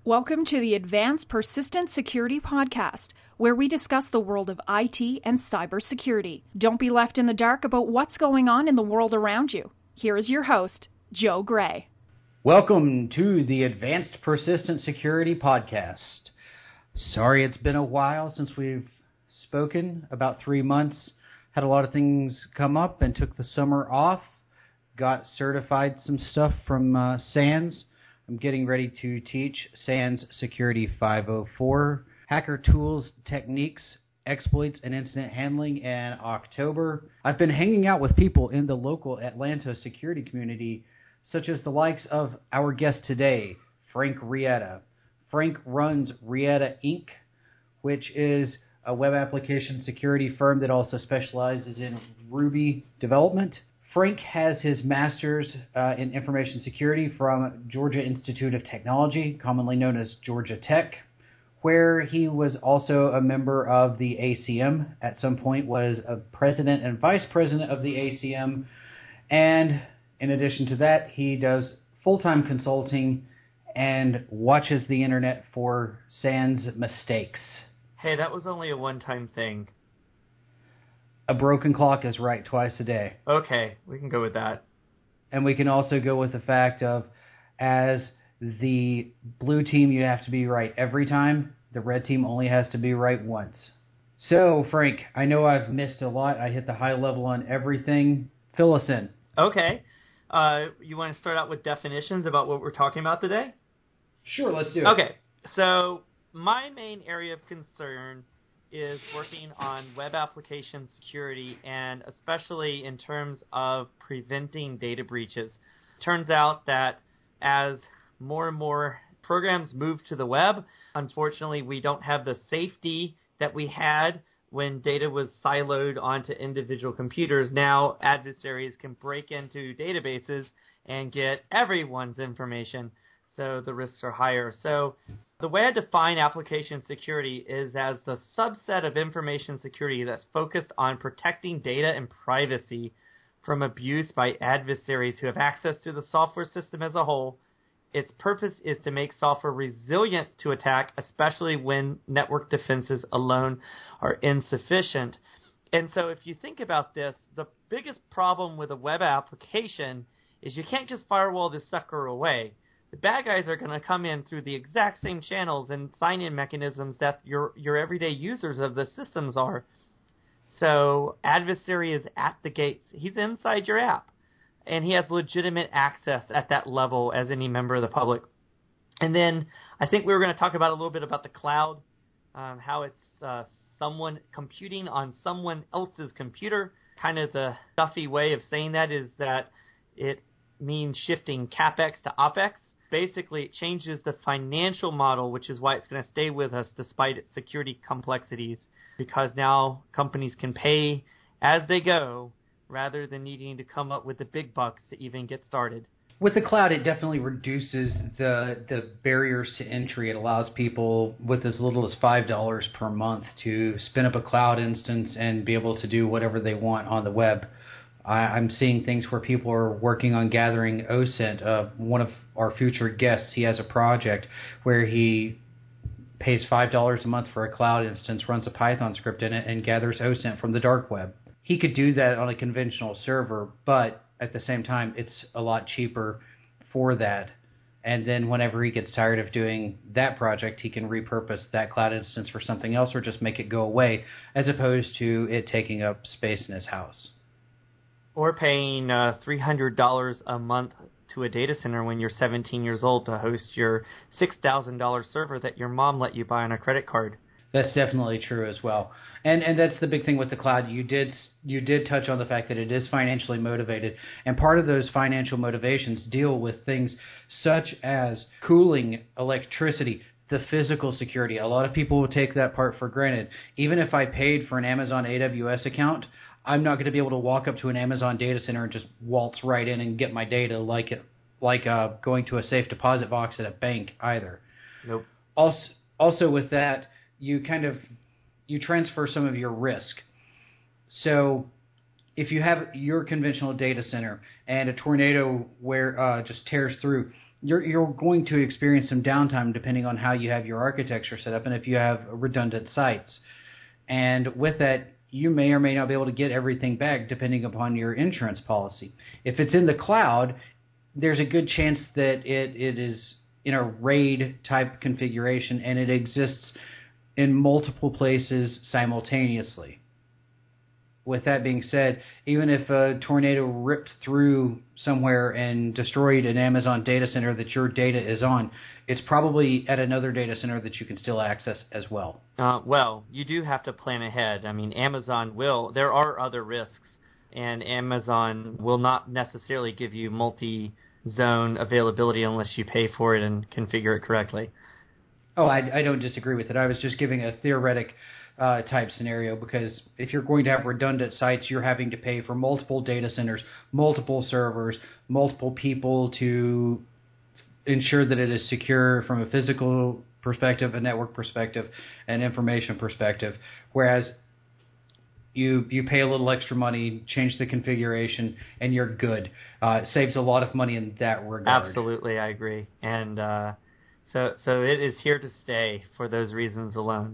Welcome to the Advanced Persistent Security Podcast, where we discuss the world of IT and cybersecurity. Don't be left in the dark about what's going on in the world around you. Here is your host, Joe Gray. Welcome to the Advanced Persistent Security Podcast. Sorry it's been a while since we've spoken, about 3 months. Had a lot of things come up and took the summer off. Got certified some stuff from SANS. I'm getting ready to teach SANS Security 504, Hacker Tools, Techniques, Exploits, and Incident Handling in October. I've been hanging out with people in the local Atlanta security community, such as the likes of our guest today, Frank Rietta. Frank runs Rietta Inc., which is a web application security firm that also specializes in Ruby development. Frank has his master's in information security from Georgia Institute of Technology, commonly known as Georgia Tech, where he was also a member of the ACM. At some point was a president and vice president of the ACM. And in addition to that, he does full-time consulting and watches the internet for SANS mistakes. Hey, that was only a one-time thing. A broken clock is right twice a day. Okay, we can go with that. And we can also go with the fact of, as the blue team, you have to be right every time. The red team only has to be right once. So, Frank, I know I've missed a lot. I hit the high level on everything. Fill us in. Okay. You want to start out with definitions about what we're talking about today? Sure, let's do it. Okay, so my main area of concern is working on web application security, and especially in terms of preventing data breaches. Turns out that as more and more programs move to the web, unfortunately we don't have the safety that we had when data was siloed onto individual computers. Now adversaries can break into databases and get everyone's information, so the risks are higher. So the way I define application security is as the subset of information security that's focused on protecting data and privacy from abuse by adversaries who have access to the software system as a whole. Its purpose is to make software resilient to attack, especially when network defenses alone are insufficient. And so if you think about this, the biggest problem with a web application is you can't just firewall this sucker away. The bad guys are going to come in through the exact same channels and sign-in mechanisms that your everyday users of the systems are. So adversary is at the gates. He's inside your app, and he has legitimate access at that level as any member of the public. And then I think we were going to talk about a little bit about the cloud, how it's someone computing on someone else's computer. Kind of the stuffy way of saying that is that it means shifting CapEx to OpEx. Basically, it changes the financial model, which is why it's going to stay with us despite its security complexities, because now companies can pay as they go rather than needing to come up with the big bucks to even get started. With the cloud, it definitely reduces the barriers to entry. It allows people with as little as $5 per month to spin up a cloud instance and be able to do whatever they want on the web. I'm seeing things where people are working on gathering OSINT. One of our future guests, he has a project where he pays $5 a month for a cloud instance, runs a Python script in it, and gathers OSINT from the dark web. He could do that on a conventional server, but at the same time, it's a lot cheaper for that. And then whenever he gets tired of doing that project, he can repurpose that cloud instance for something else or just make it go away, as opposed to it taking up space in his house. Or paying $300 a month to a data center when you're 17 years old to host your $6,000 server that your mom let you buy on a credit card. That's definitely true as well. And that's the big thing with the cloud. You did touch on the fact that it is financially motivated. And part of those financial motivations deal with things such as cooling, electricity, the physical security. A lot of people will take that part for granted. Even if I paid for an Amazon AWS account, I'm not going to be able to walk up to an Amazon data center and just waltz right in and get my data like going to a safe deposit box at a bank either. Nope. Also with that, you transfer some of your risk. So if you have your conventional data center and a tornado just tears through, you're going to experience some downtime depending on how you have your architecture set up and if you have redundant sites. And with that, you may or may not be able to get everything back depending upon your insurance policy. If it's in the cloud, there's a good chance that it is in a RAID type configuration and it exists in multiple places simultaneously. With that being said, even if a tornado ripped through somewhere and destroyed an Amazon data center that your data is on, it's probably at another data center that you can still access as well. Well, you do have to plan ahead. I mean, there are other risks, and Amazon will not necessarily give you multi-zone availability unless you pay for it and configure it correctly. Oh, I don't disagree with it. I was just giving a theoretic type scenario, because if you're going to have redundant sites, you're having to pay for multiple data centers, multiple servers, multiple people to ensure that it is secure from a physical perspective, a network perspective, an information perspective, whereas you pay a little extra money, change the configuration, and you're good. It saves a lot of money in that regard. Absolutely, I agree. And so it is here to stay for those reasons alone.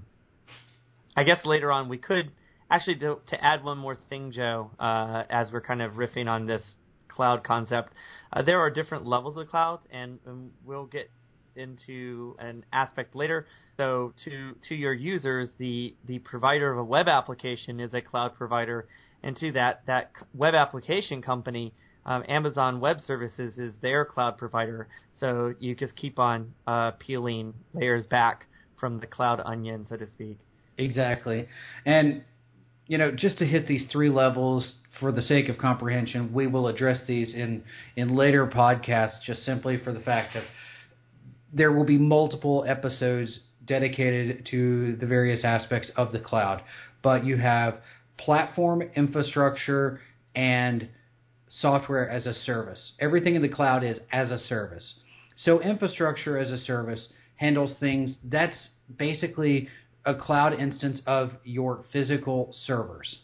I guess later on we could actually, to add one more thing, Joe, as we're kind of riffing on this cloud concept, there are different levels of cloud, and we'll get into an aspect later. So to your users, the provider of a web application is a cloud provider, and to that web application company, Amazon Web Services is their cloud provider. So you just keep on peeling layers back from the cloud onion, so to speak. Exactly. And, just to hit these three levels for the sake of comprehension, we will address these in later podcasts, just simply for the fact that there will be multiple episodes dedicated to the various aspects of the cloud. But you have platform, infrastructure, and software as a service. Everything in the cloud is as a service. So infrastructure as a service handles things. That's basically a cloud instance of your physical servers.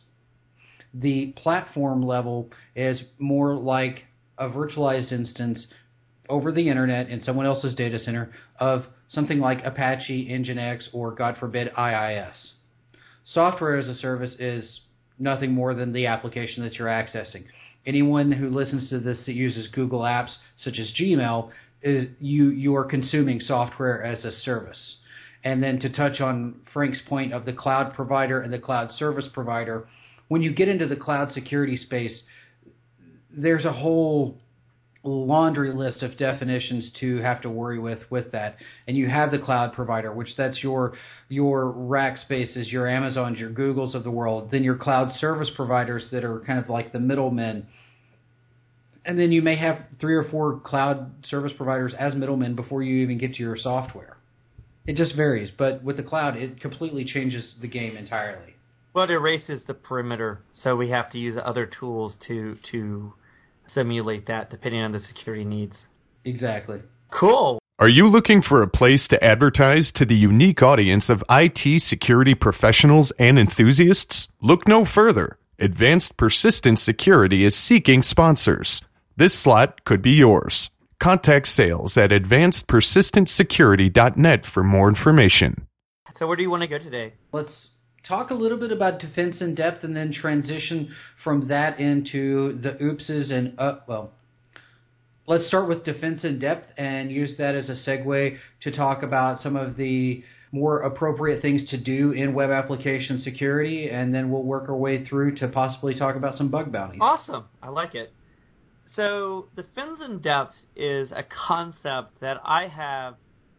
The platform level is more like a virtualized instance over the internet in someone else's data center of something like Apache, Nginx, or God forbid, IIS. Software as a service is nothing more than the application that you're accessing. Anyone who listens to this that uses Google Apps, such as Gmail, you are consuming software as a service. And then to touch on Frank's point of the cloud provider and the cloud service provider, when you get into the cloud security space, there's a whole laundry list of definitions to have to worry with that. And you have the cloud provider, which that's your Rackspaces, your Amazons, your Googles of the world, then your cloud service providers that are kind of like the middlemen. And then you may have 3 or 4 cloud service providers as middlemen before you even get to your software. It just varies, but with the cloud, it completely changes the game entirely. Well, it erases the perimeter, so we have to use other tools to simulate that, depending on the security needs. Exactly. Cool. Are you looking for a place to advertise to the unique audience of IT security professionals and enthusiasts? Look no further. Advanced Persistent Security is seeking sponsors. This slot could be yours. Contact sales at advancedpersistentsecurity.net for more information. So where do you want to go today? Let's talk a little bit about defense in depth and then transition from that into the oopses and, let's start with defense in depth and use that as a segue to talk about some of the more appropriate things to do in web application security, and then we'll work our way through to possibly talk about some bug bounties. Awesome. I like it. So defense in depth is a concept that I have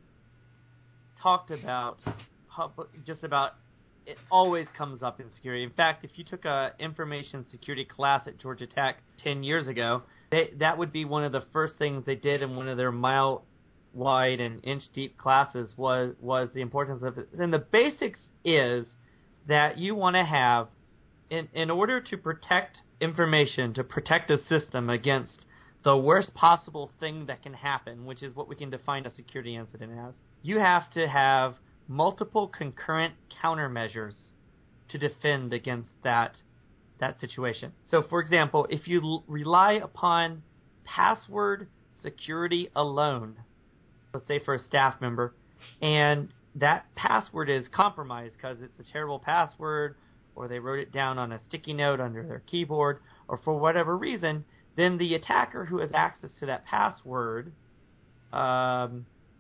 talked about just about. It always comes up in security. In fact, if you took an information security class at Georgia Tech 10 years ago, that would be one of the first things they did in one of their mile-wide and inch-deep classes was the importance of it. And the basics is that you want to have, in order to protect information, to protect a system against the worst possible thing that can happen, which is what we can define a security incident as, you have to have multiple concurrent countermeasures to defend against that situation. So, for example, if you rely upon password security alone, let's say for a staff member, and that password is compromised because it's a terrible password, or they wrote it down on a sticky note under their keyboard, or for whatever reason, then the attacker who has access to that password has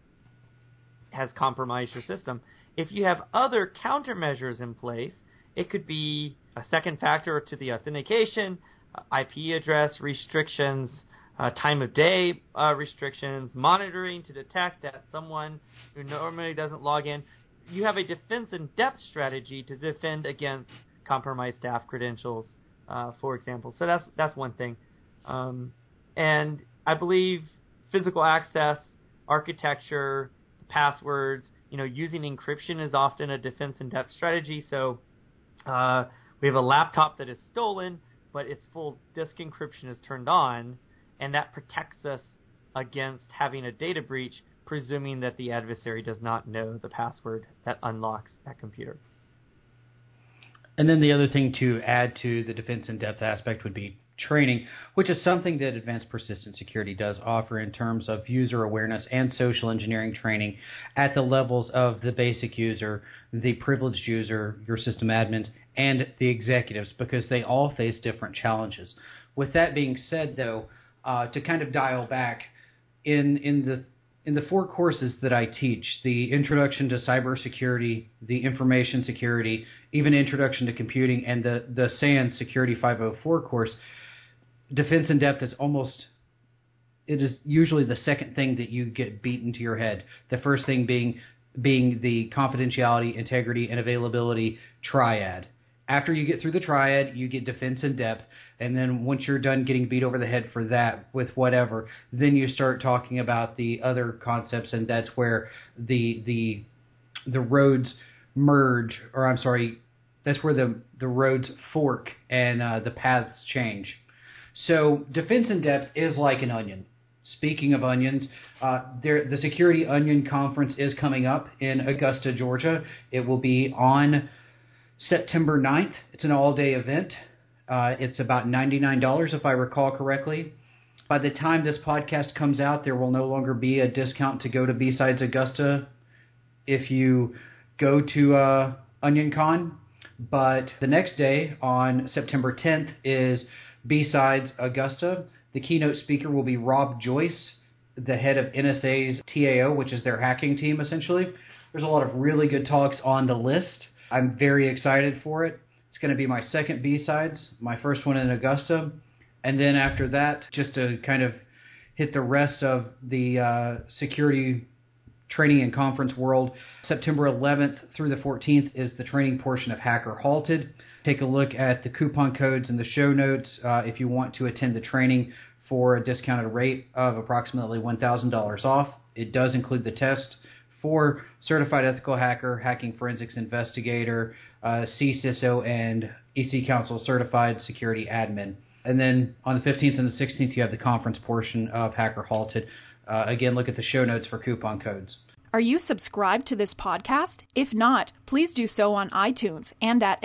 compromised your system. If you have other countermeasures in place, it could be a second factor to the authentication, IP address restrictions, time of day restrictions, monitoring to detect that someone who normally doesn't log in. You have a defense in depth strategy to defend against compromised staff credentials, for example. So that's one thing. And I believe physical access, architecture, passwords, using encryption is often a defense in depth strategy. So we have a laptop that is stolen, but its full disk encryption is turned on, and that protects us against having a data breach, presuming that the adversary does not know the password that unlocks that computer. And then the other thing to add to the defense in depth aspect would be training, which is something that Advanced Persistent Security does offer in terms of user awareness and social engineering training at the levels of the basic user, the privileged user, your system admins, and the executives, because they all face different challenges. With that being said, though, to kind of dial back, in the 4 courses that I teach, the Introduction to Cybersecurity, the Information Security, even Introduction to Computing, and the SANS Security 504 course, defense in depth is usually the second thing that you get beaten to your head. The first thing being the confidentiality, integrity, and availability triad. After you get through the triad, you get defense in depth, and then once you're done getting beat over the head for that with whatever, then you start talking about the other concepts, and that's where the roads merge, or I'm sorry, that's where the roads fork and the paths change. So defense in depth is like an onion. Speaking of onions, the Security Onion Conference is coming up in Augusta, Georgia. It will be on September 9th. It's an all-day event. It's about $99 if I recall correctly. By the time this podcast comes out, there will no longer be a discount to go to B-Sides Augusta if you go to OnionCon. But the next day, on September 10th, is B-Sides Augusta. The keynote speaker will be Rob Joyce, the head of NSA's TAO, which is their hacking team, essentially. There's a lot of really good talks on the list. I'm very excited for it. It's going to be my second B-Sides, my first one in Augusta. And then after that, just to kind of hit the rest of the security training and conference world, September 11th through the 14th is the training portion of Hacker Halted. Take a look at the coupon codes in the show notes if you want to attend the training for a discounted rate of approximately $1,000 off. It does include the test for Certified Ethical Hacker, Hacking Forensics Investigator, CCISO, and EC Council Certified Security Admin. And then on the 15th and the 16th, you have the conference portion of Hacker Halted. Again, look at the show notes for coupon codes. Are you subscribed to this podcast? If not, please do so on iTunes and at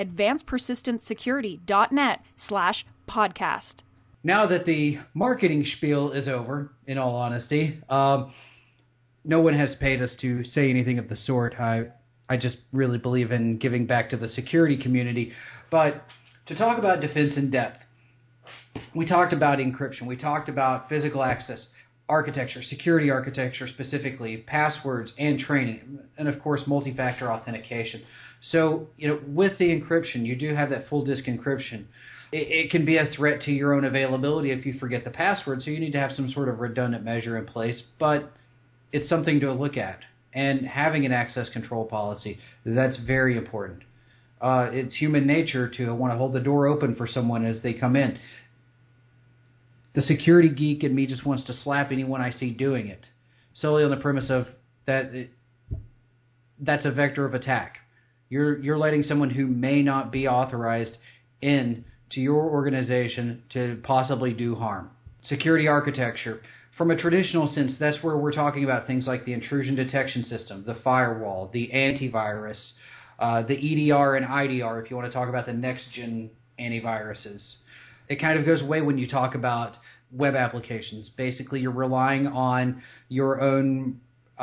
advancedpersistentsecurity.net/podcast. Now that the marketing spiel is over, in all honesty, no one has paid us to say anything of the sort. I just really believe in giving back to the security community. But to talk about defense in depth, we talked about encryption. We talked about physical access, architecture, security architecture specifically, passwords, and training, and of course multi-factor authentication. So, with the encryption, you do have that full disk encryption. It can be a threat to your own availability if you forget the password, so you need to have some sort of redundant measure in place, but it's something to look at. And having an access control policy, that's very important. It's human nature to want to hold the door open for someone as they come in. The security geek in me just wants to slap anyone I see doing it, solely on the premise of that that's a vector of attack. You're letting someone who may not be authorized in to your organization to possibly do harm. Security architecture. From a traditional sense, that's where we're talking about things like the intrusion detection system, the firewall, the antivirus, the EDR and IDR, if you want to talk about the next-gen antiviruses. It kind of goes away when you talk about web applications. Basically, you're relying on your own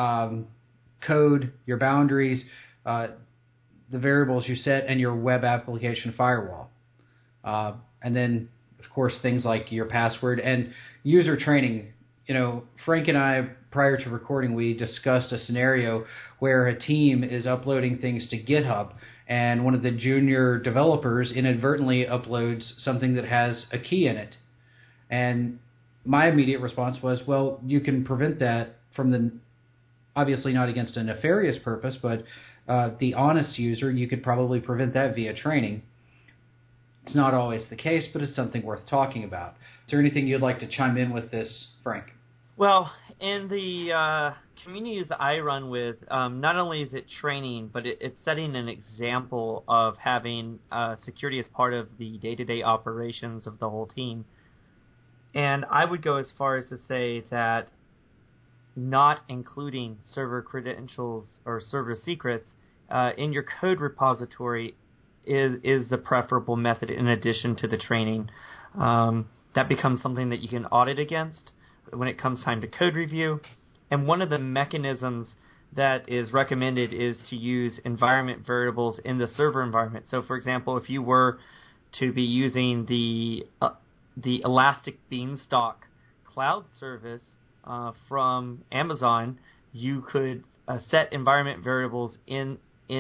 code, your boundaries, the variables you set, and your web application firewall. And then, of course, things like your password and user training. Frank and I, prior to recording, we discussed a scenario where a team is uploading things to GitHub, and one of the junior developers inadvertently uploads something that has a key in it. And my immediate response was, well, you can prevent that from obviously not against a nefarious purpose, but the honest user, you could probably prevent that via training. It's not always the case, but it's something worth talking about. Is there anything you'd like to chime in with this, Frank? Well, in the communities I run with, not only is it training, but it's setting an example of having security as part of the day-to-day operations of the whole team. And I would go as far as to say that not including server credentials or server secrets in your code repository is the preferable method in addition to the training. That becomes something that you can audit against when it comes time to code review. And one of the mechanisms that is recommended is to use environment variables in the server environment. So, for example, if you were to be using the Elastic Beanstalk cloud service from Amazon, you could set environment variables in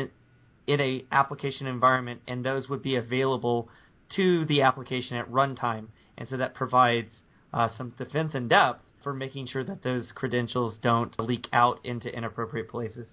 a application environment, and those would be available to the application at runtime. And so that provides some defense in depth for making sure that those credentials don't leak out into inappropriate places.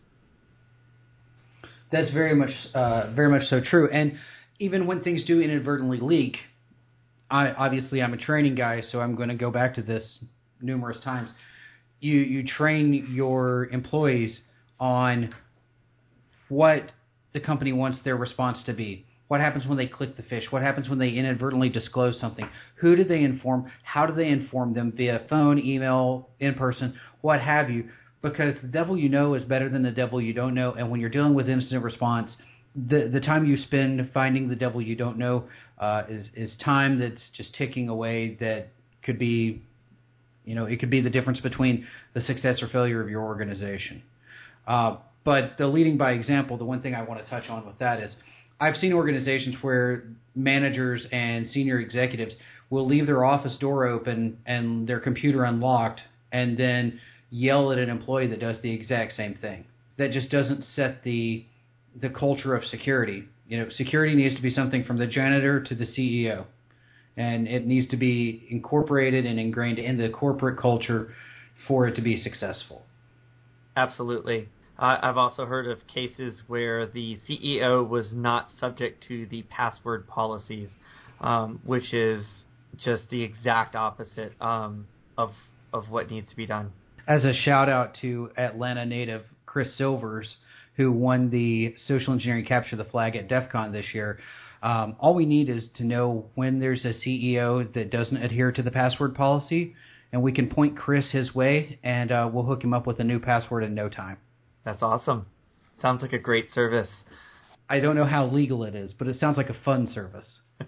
That's very much so true. And even when things do inadvertently leak, I'm a training guy, so I'm going to go back to this numerous times. You train your employees on what the company wants their response to be. What happens when they click the fish? What happens when they inadvertently disclose something? Who do they inform? How do they inform them? Via phone, email, in person, what have you? Because the devil you know is better than the devil you don't know. And when you're dealing with incident response, the time you spend finding the devil you don't know is time that's just ticking away that could be, it could be the difference between the success or failure of your organization. But the leading by example, the one thing I want to touch on with that is I've seen organizations where managers and senior executives will leave their office door open and their computer unlocked and then yell at an employee that does the exact same thing. That just doesn't set the culture of security. Security needs to be something from the janitor to the CEO, and it needs to be incorporated and ingrained in the corporate culture for it to be successful. Absolutely. I've also heard of cases where the CEO was not subject to the password policies, which is just the exact opposite of what needs to be done. As a shout out to Atlanta native Chris Silvers, who won the Social Engineering Capture the Flag at DEF CON this year, all we need is to know when there's a CEO that doesn't adhere to the password policy, and we can point Chris his way, and we'll hook him up with a new password in no time. That's awesome. Sounds like a great service. I don't know how legal it is, but it sounds like a fun service.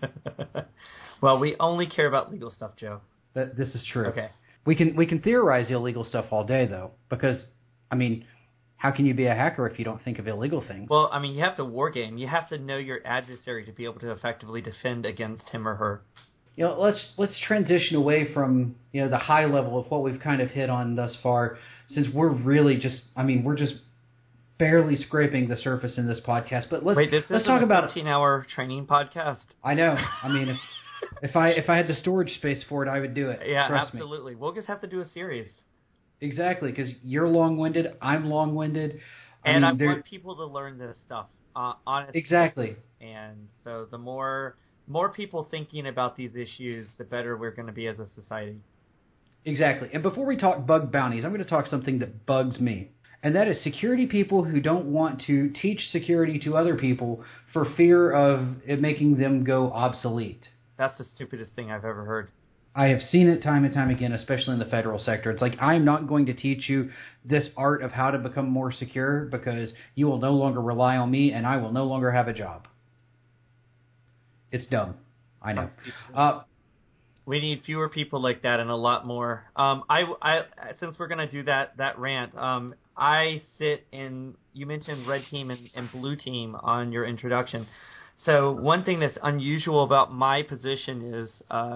Well, we only care about legal stuff, Joe. This is true. Okay. We can theorize illegal stuff all day, though, because, how can you be a hacker if you don't think of illegal things? Well, you have to war game. You have to know your adversary to be able to effectively defend against him or her. Let's transition away from the high level of what we've kind of hit on thus far, since we're really just we're just barely scraping the surface in this podcast. But let's talk about 15-hour training podcast. I know. If I had the storage space for it, I would do it. Yeah, Trust absolutely. me. We'll just have to do a series. Exactly, because you're long-winded, I'm long-winded. I want people to learn this stuff. Honestly. Exactly. And so the more people thinking about these issues, the better we're going to be as a society. Exactly. And before we talk bug bounties, I'm going to talk something that bugs me. And that is security people who don't want to teach security to other people for fear of it making them go obsolete. That's the stupidest thing I've ever heard. I have seen it time and time again, especially in the federal sector. It's like, I'm not going to teach you this art of how to become more secure because you will no longer rely on me and I will no longer have a job. It's dumb. I know. We need fewer people like that and a lot more. Since we're going to do that rant, I sit in, you mentioned red team and blue team on your introduction. So one thing that's unusual about my position is,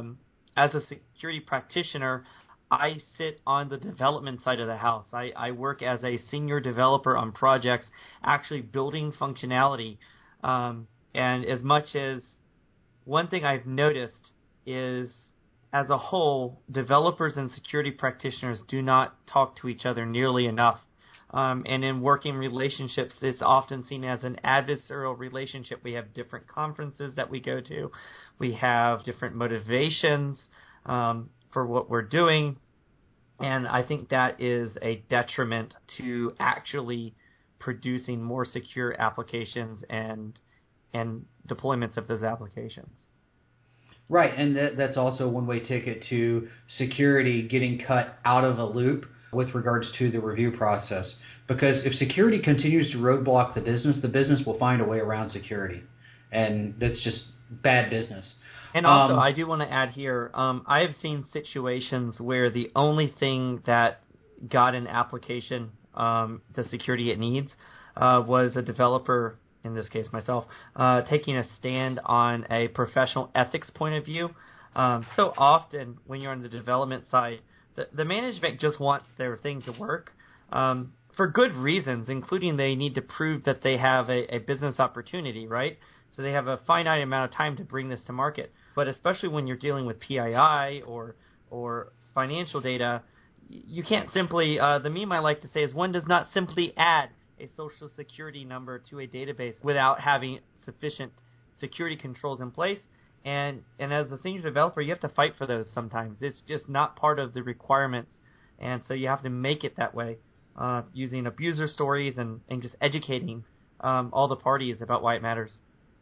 as a security practitioner, I sit on the development side of the house. I work as a senior developer on projects, actually building functionality. And as much as one thing I've noticed is, as a whole, developers and security practitioners do not talk to each other nearly enough. And in working relationships, it's often seen as an adversarial relationship. We have different conferences that we go to. We have different motivations for what we're doing. And I think that is a detriment to actually producing more secure applications and deployments of those applications. Right, and that's also a one-way ticket to security getting cut out of a loop with regards to the review process. Because if security continues to roadblock the business will find a way around security. And that's just bad business. And also, I do want to add here, I have seen situations where the only thing that got an application the security it needs was a developer, in this case myself, taking a stand on a professional ethics point of view. So often when you're on the development side, the management just wants their thing to work for good reasons, including they need to prove that they have a business opportunity, right? So they have a finite amount of time to bring this to market. But especially when you're dealing with PII or financial data, you can't simply, the meme I like to say is one does not simply add a social security number to a database without having sufficient security controls in place. And as a senior developer, you have to fight for those sometimes. It's just not part of the requirements. And so you have to make it that way, using abuser stories and just educating all the parties about why it matters.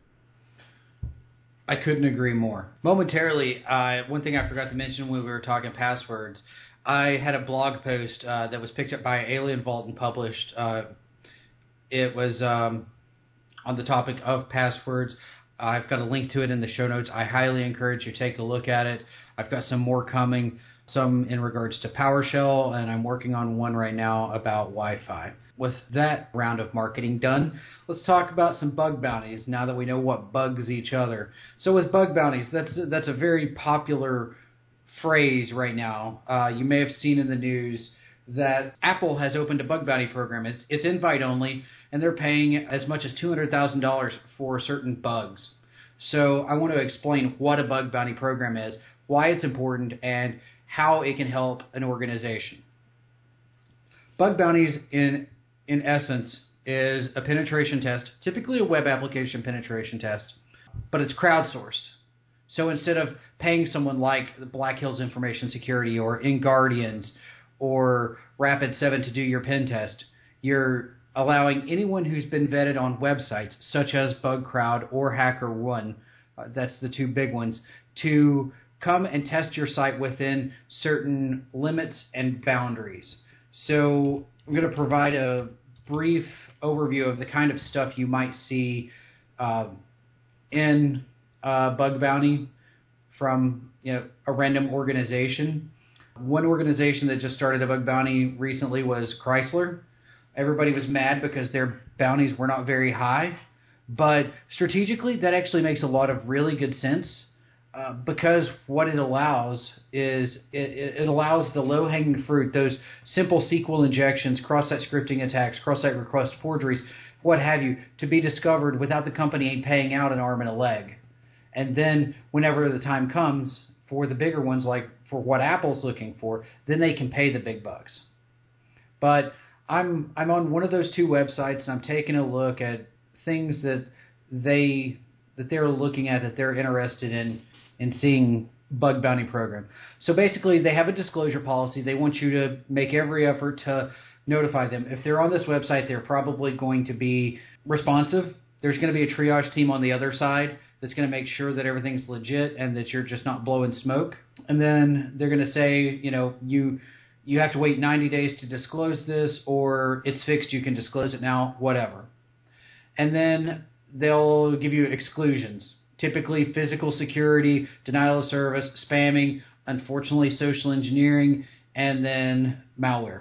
I couldn't agree more. Momentarily, one thing I forgot to mention when we were talking passwords, I had a blog post that was picked up by Alien Vault and published. It was on the topic of passwords. I've got a link to it in the show notes. I highly encourage you to take a look at it. I've got some more coming, some in regards to PowerShell, and I'm working on one right now about Wi-Fi. With that round of marketing done, let's talk about some bug bounties now that we know what bugs each other. So with bug bounties, that's a very popular phrase right now. You may have seen in the news that Apple has opened a bug bounty program. It's invite only, and they're paying as much as $200,000 for certain bugs. So I want to explain what a bug bounty program is, why it's important, and how it can help an organization. Bug bounties, in essence, is a penetration test, typically a web application penetration test, but it's crowdsourced. So instead of paying someone like Black Hills Information Security or InGuardians or Rapid7 to do your pen test, you're allowing anyone who's been vetted on websites such as BugCrowd or HackerOne, that's the two big ones, to come and test your site within certain limits and boundaries. So I'm going to provide a brief overview of the kind of stuff you might see in bug bounty from a random organization. One organization that just started a bug bounty recently was Chrysler. Everybody was mad because their bounties were not very high, but strategically that actually makes a lot of really good sense because what it allows is it allows the low-hanging fruit, those simple SQL injections, cross-site scripting attacks, cross-site request forgeries, what have you, to be discovered without the company paying out an arm and a leg. And then whenever the time comes for the bigger ones, like for what Apple's looking for, then they can pay the big bucks. But I'm on one of those two websites, and I'm taking a look at things that they're looking at, that they're interested in seeing bug bounty program. So basically, they have a disclosure policy. They want you to make every effort to notify them. If they're on this website, they're probably going to be responsive. There's going to be a triage team on the other side that's going to make sure that everything's legit and that you're just not blowing smoke. And then they're going to say, you have to wait 90 days to disclose this, or it's fixed, you can disclose it now, whatever. And then they'll give you exclusions. typically physical security, denial of service, spamming, unfortunately social engineering, and then malware.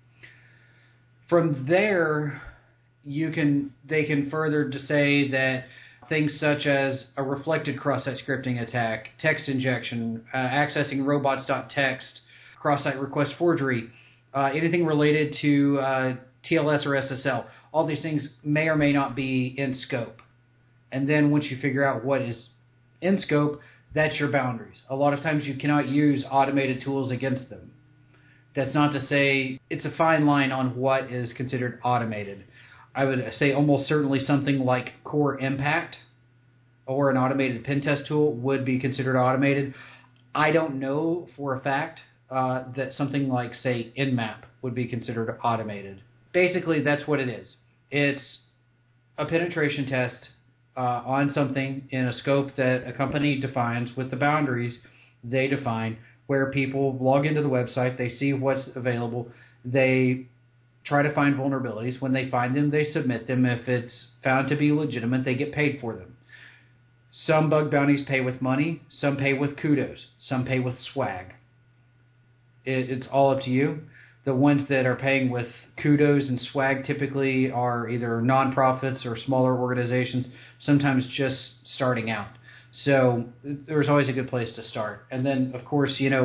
From there, they can further to say that things such as a reflected cross-site scripting attack, text injection, accessing robots.txt, cross-site request forgery, anything related to TLS or SSL, all these things may or may not be in scope. And then once you figure out what is in scope, that's your boundaries. A lot of times you cannot use automated tools against them. That's not to say it's a fine line on what is considered automated. I would say almost certainly something like Core Impact or an automated pen test tool would be considered automated. I don't know for a fact that something like, say, Nmap would be considered automated. Basically, that's what it is. It's a penetration test on something in a scope that a company defines with the boundaries they define, where people log into the website, they see what's available, they try to find vulnerabilities. When they find them, they submit them. If it's found to be legitimate, they get paid for them. Some bug bounties pay with money, some pay with kudos, some pay with swag. It's all up to you. The ones that are paying with kudos and swag typically are either nonprofits or smaller organizations, sometimes just starting out. So there's always a good place to start. And then, of course, you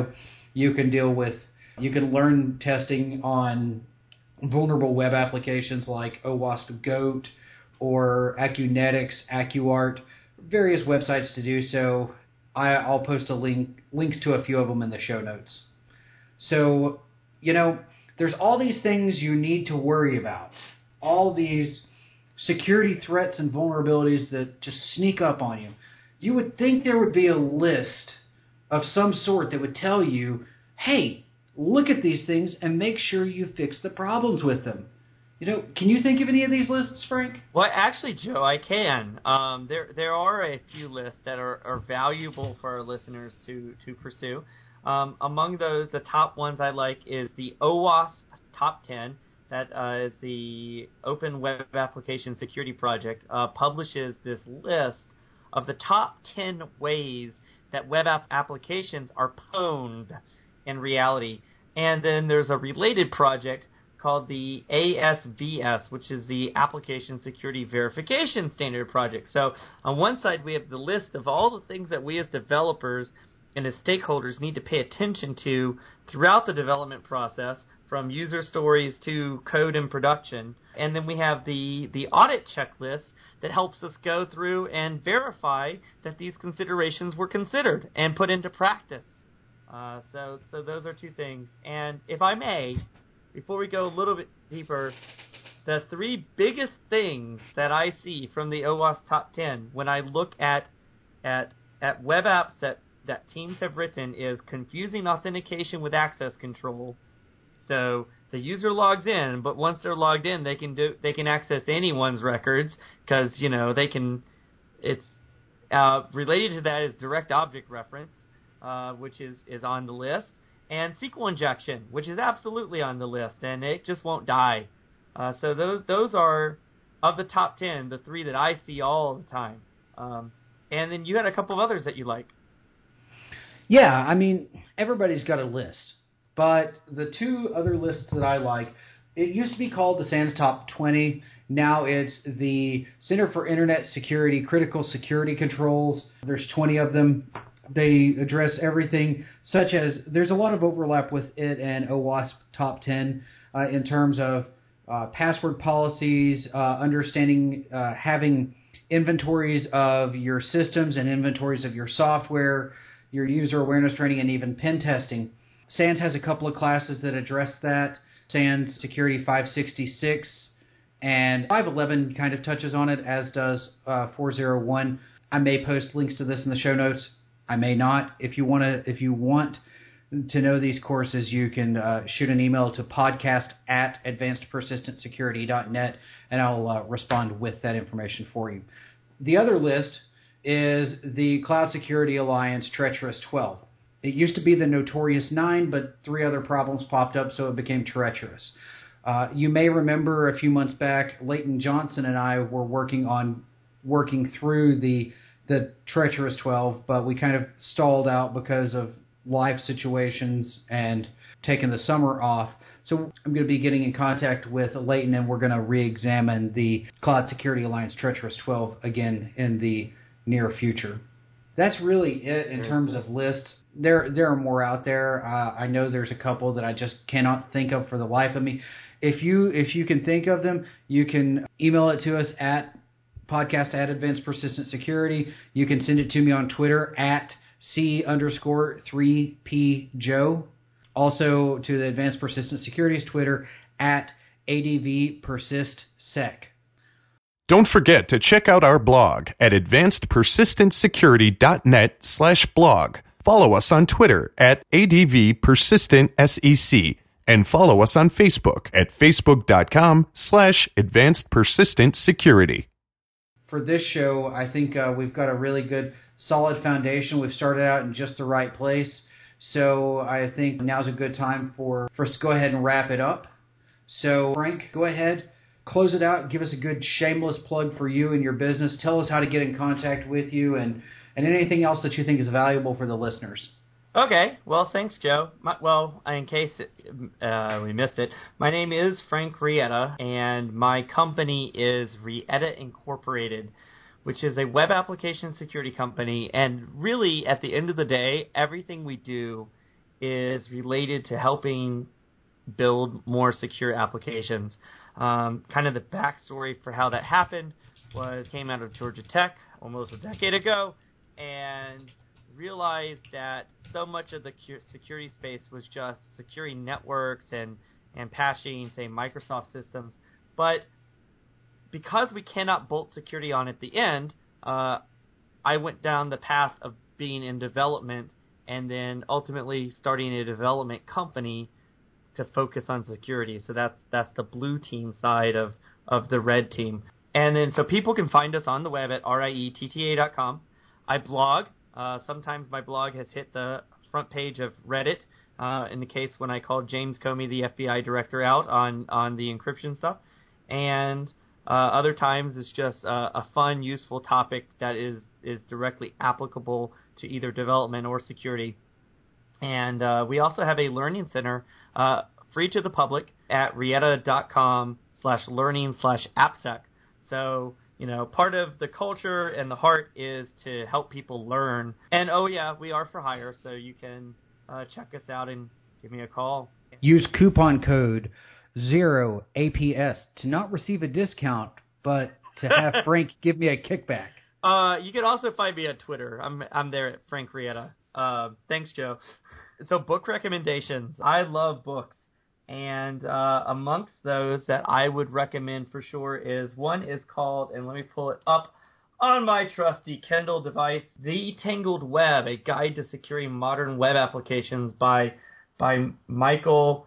can learn testing on vulnerable web applications like OWASP Goat or Acunetics, AccuArt, various websites to do so. I'll post links to a few of them in the show notes. So, there's all these things you need to worry about. All these security threats and vulnerabilities that just sneak up on you. You would think there would be a list of some sort that would tell you, hey, look at these things and make sure you fix the problems with them. Can you think of any of these lists, Frank? Well, actually, Joe, I can. There are a few lists that are valuable for our listeners to pursue. Among those, the top ones I like is the OWASP Top 10. That is the Open Web Application Security Project, publishes this list of the top 10 ways that web applications are pwned in reality. And then there's a related project called the ASVS, which is the Application Security Verification Standard Project. So on one side, we have the list of all the things that we as developers and as stakeholders need to pay attention to throughout the development process, from user stories to code in production. And then we have the audit checklist that helps us go through and verify that these considerations were considered and put into practice. So those are two things. And if I may, before we go a little bit deeper, the three biggest things that I see from the OWASP Top 10 when I look at web apps that teams have written is confusing authentication with access control. So the user logs in, but once they're logged in, they can access anyone's records because they can. It's related to that is direct object reference, which is on the list, and SQL injection, which is absolutely on the list, and it just won't die. So those are, of the top 10, the three that I see all the time. And then you had a couple of others that you like. Yeah, I mean, everybody's got a list. But the two other lists that I like, it used to be called the SANS Top 20. Now it's the Center for Internet Security Critical Security Controls. There's 20 of them. They address everything, such as there's a lot of overlap with it and OWASP Top 10 in terms of password policies, understanding, having inventories of your systems and inventories of your software, your user awareness training, and even pen testing. SANS has a couple of classes that address that. SANS Security 566 and 511 kind of touches on it, as does 401. I may post links to this in the show notes. I may not. If you want to know these courses, you can shoot an email to podcast@advancedpersistentsecurity.net, and I'll respond with that information for you. The other list is the Cloud Security Alliance Treacherous 12. It used to be the Notorious 9, but 3 other problems popped up, so it became Treacherous. You may remember a few months back, Leighton Johnson and I were working through the the Treacherous 12, but we kind of stalled out because of life situations and taking the summer off. So I'm going to be getting in contact with Leighton, and we're going to re-examine the Cloud Security Alliance Treacherous 12 again in the near future. That's really it in terms of lists. There are more out there. I know there's a couple that I just cannot think of for the life of me. If you can think of them, you can email it to us at podcast@AdvancedPersistentSecurity. You can send it to me on Twitter at C_3PJoe. Also to the Advanced Persistent Security's Twitter at ADVPersistSec. Don't forget to check out our blog at advancedpersistentsecurity.net/blog. Follow us on Twitter at ADVPersistentSEC and follow us on Facebook at facebook.com/advancedpersistentsecurity. For this show, I think we've got a really good, solid foundation. We've started out in just the right place. So I think now's a good time for us to go ahead and wrap it up. So Frank, go ahead, close it out, give us a good shameless plug for you and your business. Tell us how to get in contact with you and anything else that you think is valuable for the listeners. Okay. Well, thanks, Joe. In case we missed it, my name is Frank Rietta, and my company is Rietta Incorporated, which is a web application security company. And really, at the end of the day, everything we do is related to helping build more secure applications. Kind of the backstory for how that happened came out of Georgia Tech almost a decade ago, and realized that so much of the security space was just securing networks and patching, say, Microsoft systems. But because we cannot bolt security on at the end, I went down the path of being in development and then ultimately starting a development company to focus on security. So that's the blue team side of the red team. And then so people can find us on the web at rietta.com. I blog. Sometimes my blog has hit the front page of Reddit, in the case when I called James Comey, the FBI director, out on the encryption stuff. And other times it's just a fun, useful topic that is directly applicable to either development or security. And we also have a learning center free to the public at rietta.com/learning/AppSec. So, part of the culture and the heart is to help people learn. And, we are for hire, so you can check us out and give me a call. Use coupon code 0APS to not receive a discount, but to have Frank give me a kickback. You can also find me on Twitter. I'm there at Frank Rietta. Thanks, Joe. So book recommendations. I love books. And amongst those that I would recommend for sure one is called, and let me pull it up on my trusty Kindle device, The Tangled Web, A Guide to Securing Modern Web Applications by Michael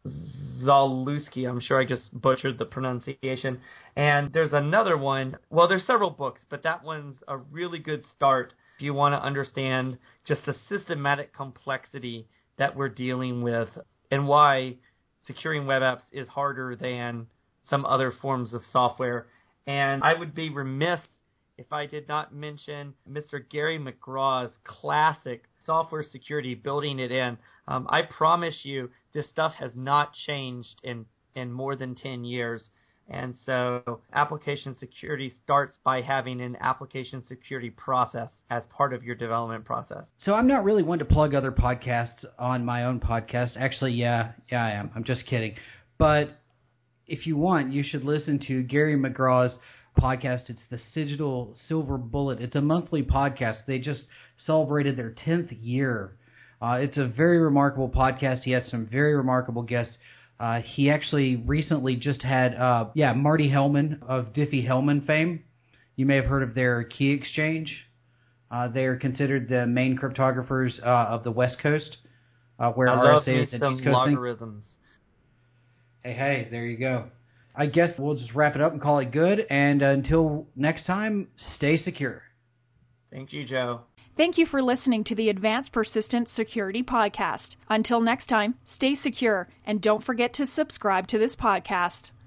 Zalewski. I'm sure I just butchered the pronunciation. And there's another one. Well, there's several books, but that one's a really good start if you want to understand just the systematic complexity that we're dealing with and why securing web apps is harder than some other forms of software. And I would be remiss if I did not mention Mr. Gary McGraw's classic Software Security, Building It In. I promise you this stuff has not changed in more than 10 years. And so application security starts by having an application security process as part of your development process. So I'm not really one to plug other podcasts on my own podcast. Actually, yeah, I am. I'm just kidding. But if you want, you should listen to Gary McGraw's podcast. It's the Digital Silver Bullet. It's a monthly podcast. They just celebrated their 10th year. It's a very remarkable podcast. He has some very remarkable guests. He actually recently just had, Marty Hellman of Diffie-Hellman fame. You may have heard of their key exchange. They are considered the main cryptographers of the West Coast, where RSA is an East Coast logarithms. Thing. Hey, there you go. I guess we'll just wrap it up and call it good. And until next time, stay secure. Thank you, Joe. Thank you for listening to the Advanced Persistent Security Podcast. Until next time, stay secure and don't forget to subscribe to this podcast.